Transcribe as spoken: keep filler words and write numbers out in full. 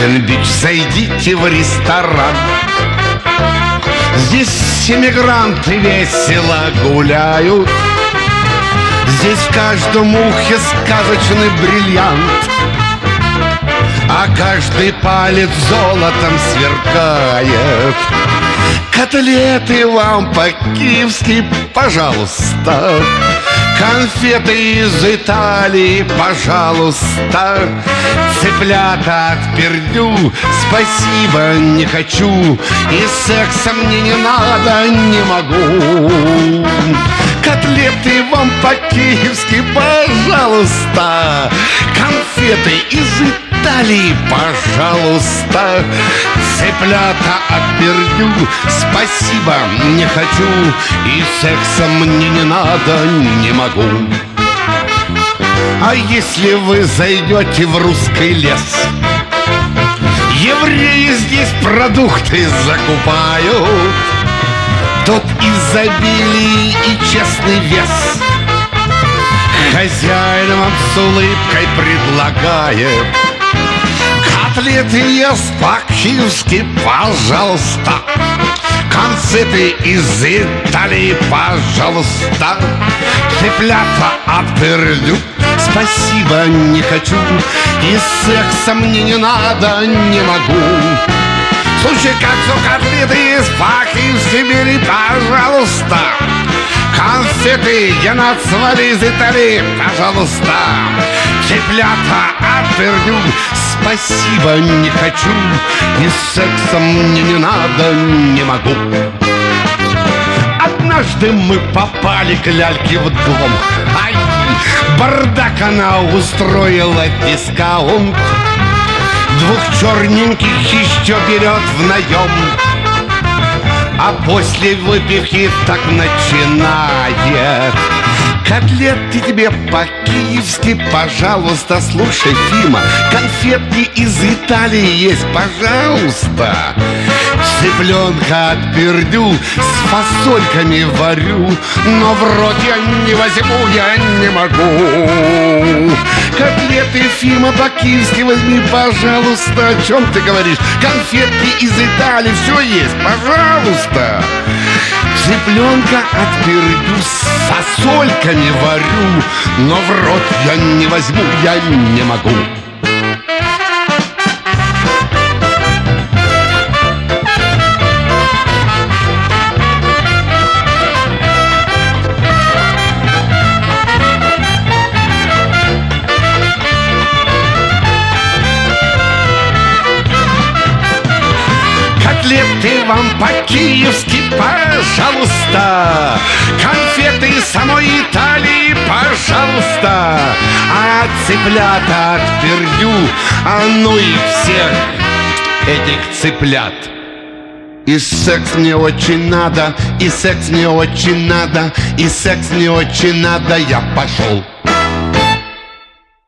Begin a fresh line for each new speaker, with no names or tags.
Манхэттен-Бич, зайдите в ресторан. Здесь эмигранты весело гуляют, здесь в каждом ухе сказочный бриллиант, а каждый палец золотом сверкает. Котлеты вам по-киевски, пожалуйста. Конфеты из Италии, пожалуйста. Цыплята от Пердю, спасибо, не хочу. И секса мне не надо, не могу. Котлеты вам по-киевски, пожалуйста. Конфеты из Италии, пожалуйста. Цыплята от Пердю, спасибо, не хочу. И секса мне не надо, не могу. А если вы зайдете в русский лес, евреи здесь продукты закупают. Тут изобилие и честный вес. Хозяин вам с улыбкой предлагает. Котлеты ест по-киевски, пожалуйста. Конфеты из Италии, пожалуйста. Цыплята от Пердю, спасибо, не хочу. И секса мне не надо, не могу. Слушай, как все котлеты из по-киевски бери, пожалуйста. Конфеты я нацвали из Италии, пожалуйста. Цыплята от Пердю, спасибо, не хочу. И секса мне не надо, не могу. Однажды мы попали к ляльке в дом. Ай, бардак она устроила, дискаунт. Двух черненьких еще берет в наем. А после выпивки так начинает. Котлеты тебе по-киевски, пожалуйста. Слушай, Фима, конфетки из Италии есть, пожалуйста. Цыпленка от Пердю с фасольками варю, но в рот я не возьму, я не могу. Котлеты, Фима, по-киевски возьми, пожалуйста. О чем ты говоришь? Конфетки из Италии, все есть, пожалуйста. Цыпленка от Пердю с фасольками варю, но в рот я не возьму, я не могу. Котлеты вам по-киевски, пожалуйста. Конфеты из самой Италии, пожалуйста. А цыплята от Пердю, а ну и всех этих цыплят. И секс мне очень надо, и секс мне очень надо, и секс мне очень надо, я пошел.